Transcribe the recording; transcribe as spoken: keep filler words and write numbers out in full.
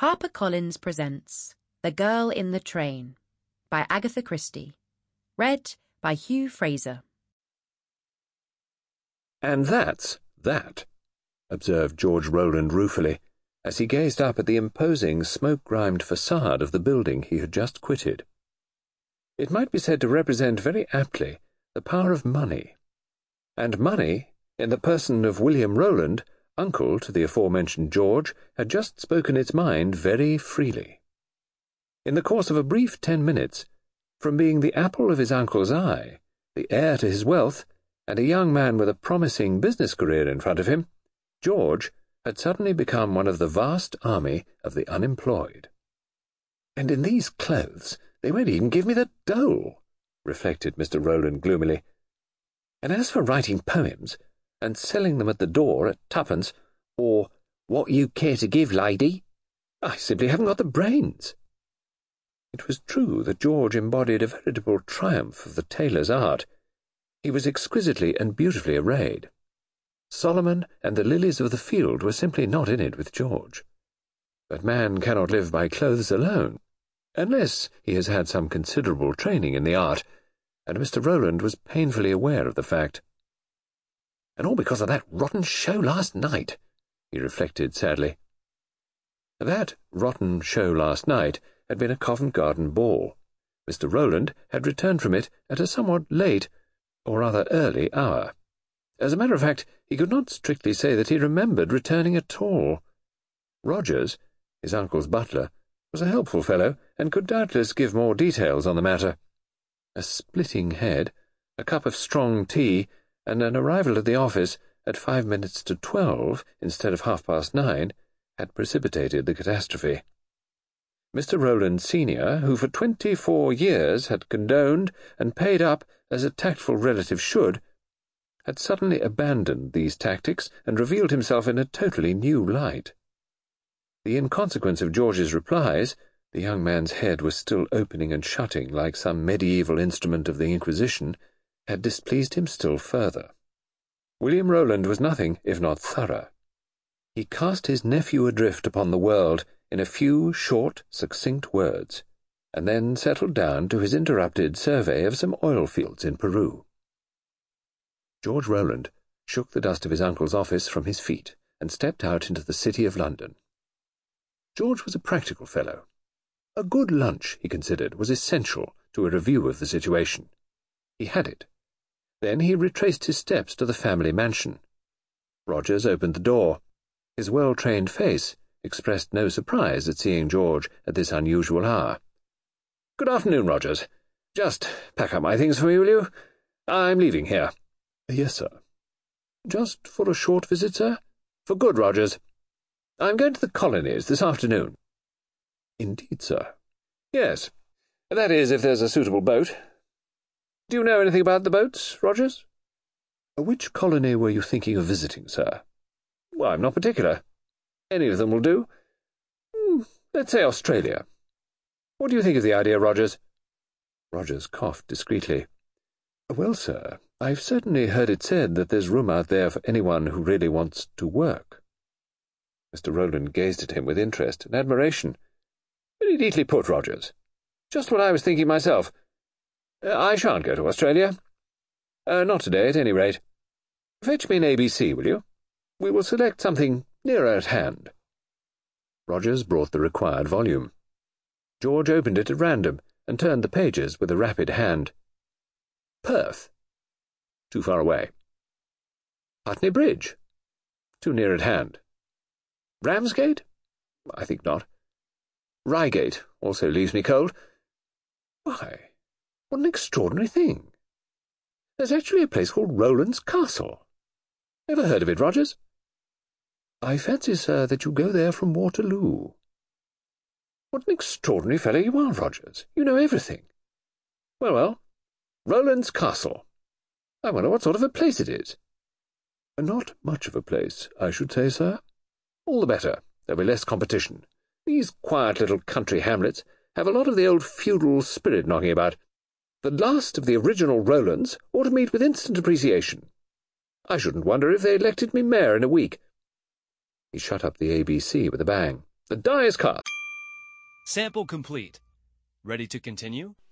HarperCollins presents The Girl in the Train by Agatha Christie. Read by Hugh Fraser. "And that's that," observed George Roland ruefully, as he gazed up at the imposing, smoke-grimed facade of the building he had just quitted. It might be said to represent very aptly the power of money, and money, in the person of William Roland, uncle to the aforementioned George, had just spoken its mind very freely. In the course of a brief ten minutes, from being the apple of his uncle's eye, the heir to his wealth, and a young man with a promising business career in front of him, George had suddenly become one of the vast army of the unemployed. "And in these clothes they won't even give me the dole," reflected Mister Roland gloomily. "And as for writing poems, and selling them at the door at twopence, or what you care to give, lady, I simply haven't got the brains." It was true that George embodied a veritable triumph of the tailor's art. He was exquisitely and beautifully arrayed. Solomon and the lilies of the field were simply not in it with George. But man cannot live by clothes alone, unless he has had some considerable training in the art, and Mister Roland was painfully aware of the fact. "And all because of that rotten show last night," he reflected sadly. That rotten show last night had been a Covent Garden ball. Mister Roland had returned from it at a somewhat late, or rather early, hour. As a matter of fact, he could not strictly say that he remembered returning at all. Rogers, his uncle's butler, was a helpful fellow, and could doubtless give more details on the matter. A splitting head, a cup of strong tea, and an arrival at the office at five minutes to twelve instead of half-past nine had precipitated the catastrophe. Mister Roland Senior, who for twenty-four years had condoned and paid up as a tactful relative should, had suddenly abandoned these tactics and revealed himself in a totally new light. The inconsequence of George's replies, the young man's head was still opening and shutting like some medieval instrument of the Inquisition, had displeased him still further. William Roland was nothing if not thorough. He cast his nephew adrift upon the world in a few short, succinct words, and then settled down to his interrupted survey of some oil fields in Peru. George Roland shook the dust of his uncle's office from his feet and stepped out into the city of London. George was a practical fellow. A good lunch, he considered, was essential to a review of the situation. He had it. Then he retraced his steps to the family mansion. Rogers opened the door. His well-trained face expressed no surprise at seeing George at this unusual hour. "Good afternoon, Rogers. Just pack up my things for me, will you? I'm leaving here." "Yes, sir." "Just for a short visit, sir?" "For good, Rogers. I'm going to the colonies this afternoon." "Indeed, sir?" "Yes. That is, if there's a suitable boat. Do you know anything about the boats, Rogers?" "Which colony were you thinking of visiting, sir?" "Well, I'm not particular. Any of them will do. Mm, let's say Australia. What do you think of the idea, Rogers?" Rogers coughed discreetly. "Well, sir, I've certainly heard it said that there's room out there for anyone who really wants to work." Mister Roland gazed at him with interest and admiration. "Very neatly put, Rogers. Just what I was thinking myself. Uh, I shan't go to Australia. Uh, not today, at any rate. Fetch me an A B C, will you? We will select something nearer at hand." Rogers brought the required volume. George opened it at random and turned the pages with a rapid hand. Perth. Too far away. Putney Bridge. Too near at hand. Ramsgate? I think not. Reigate also leaves me cold. Why, what an extraordinary thing. There's actually a place called Rowland's Castle. Ever heard of it, Rogers? "I fancy, sir, that you go there from Waterloo." "What an extraordinary fellow you are, Rogers. You know everything. Well, well, Rowland's Castle. I wonder what sort of a place it is." "Not much of a place, I should say, sir." "All the better. There'll be less competition. These quiet little country hamlets have a lot of the old feudal spirit knocking about. The last of the original Rowlands ought to meet with instant appreciation. I shouldn't wonder if they elected me mayor in a week." He shut up the A B C with a bang. "The die is cast." Sample complete. Ready to continue?